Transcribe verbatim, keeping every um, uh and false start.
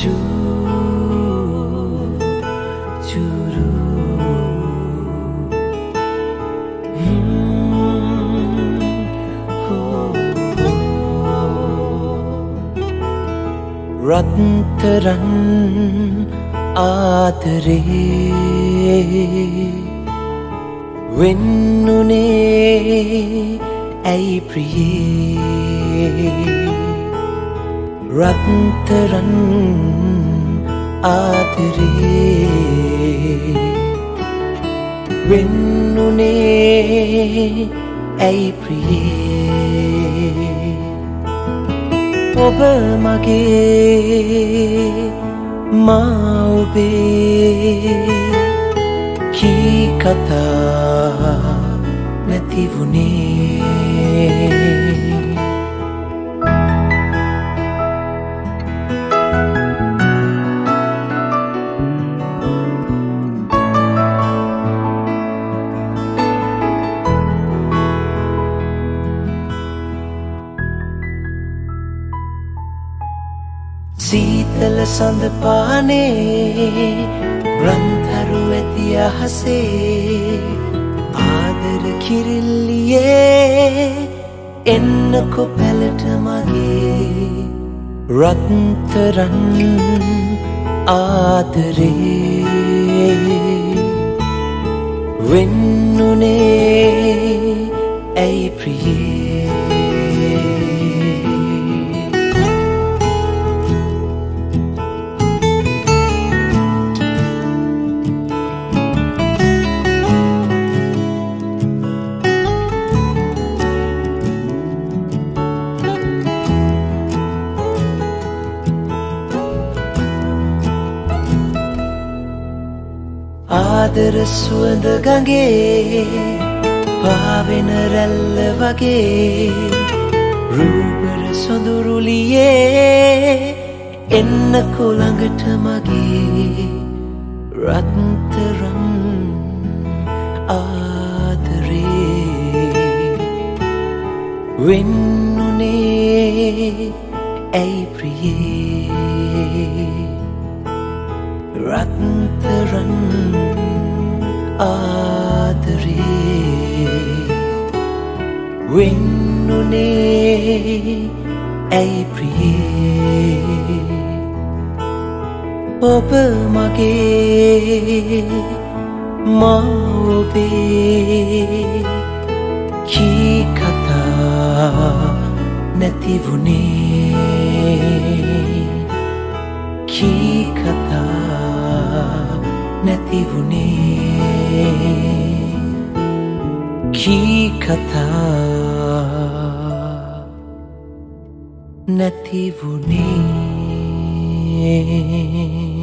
රත්තරන් ආදරේ වෙන්නුනේ ඇයි ප්‍රියේ රත්තරන් ආදරේ වෙන්නුනේ ඇයි ප්‍රියේ ඔබ මගේ මා ඔබේ කී කතා නැති වුණේ සීතල සඳ පානේ රන්තරු ඇති අහසේ ආදර කිරිල්ලියේ එන්නකො පැලට මගේ රත්තරන් ආදරේ වෙන්නුනේ ඇයි ප්‍රියේ ආදර සුවඳ ගඟේ පාවෙන රැල්ල වගේ රූපර සොඳුරුලියේ එන්නකො ළඟට මගේ රත්තරන් ආදරේ වෙන්නුනේ ඇයි ප්‍රියේ රත්තරන් ආදරේ වෙන්නුනේ ඇයි ප්‍රියේ ඔබ මගේ මා ඔබේ කී කතා නැති වුණේ කී කතා නැති වුණේ කී කතා නැති වුණේ